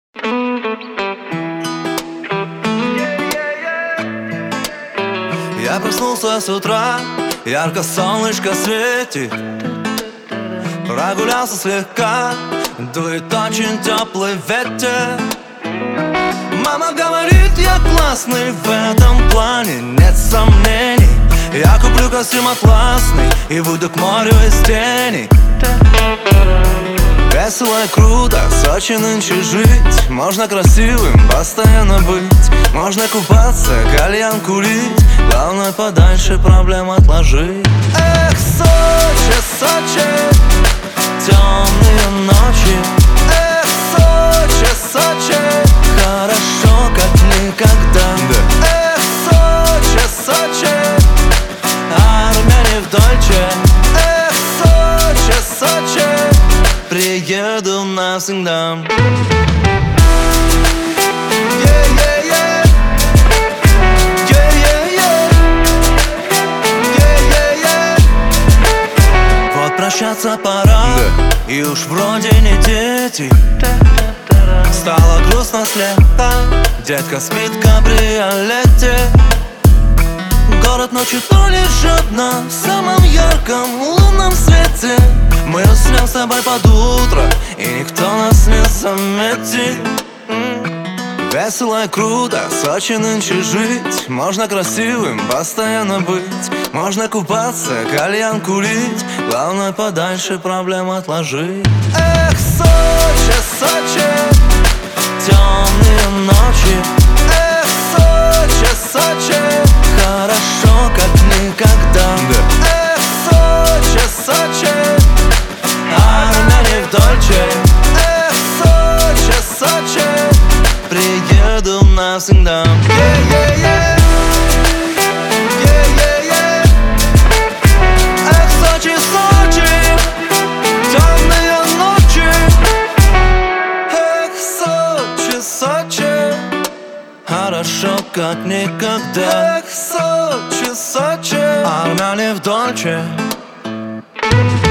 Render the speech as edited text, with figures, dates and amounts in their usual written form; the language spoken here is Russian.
Я проснулся с утра, ярко солнышко светит. Прогулялся слегка, дует очень теплый ветер. Мама говорит, я классный в этом плане, нет сомнений. Я куплю костюм атласный и выйду к морю из тени. Весело и круто, Сочи нынче жить. Можно красивым постоянно быть. Можно купаться, кальян курить. Главное подальше проблем отложить. Эх, Сочи, Сочи, темные ночи. Эх, Сочи, Сочи, хорошо как никогда. Эх, Сочи, Сочи, армяне в Дольче. Эх, Сочи, Сочи, приеду навсегда. Вот прощаться пора, и уж вроде не дети. Стало грустно слегка, детка спит в кабриолете. Город ночью тонет жадно в самом ярком лунном свете. Мы уснем с тобой под утро, и никто нас не заметит. Весело и круто, Сочи нынче жить. Можно красивым постоянно быть. Можно купаться, кальян курить. Главное подальше проблем отложить. Эх, Сочи, Сочи, темные ночи. Эх, Сочи, Сочи, хорошо как никогда. Эх, Сочи, Сочи, армяне в Дольче. Эх, Сочи, Сочи, приеду навсегда. Эх, Сочи, Сочи, темные ночи. Эх, Сочи, Сочи, хорошо как никогда. Эх, Сочи, Сочи, армяне в Дольче.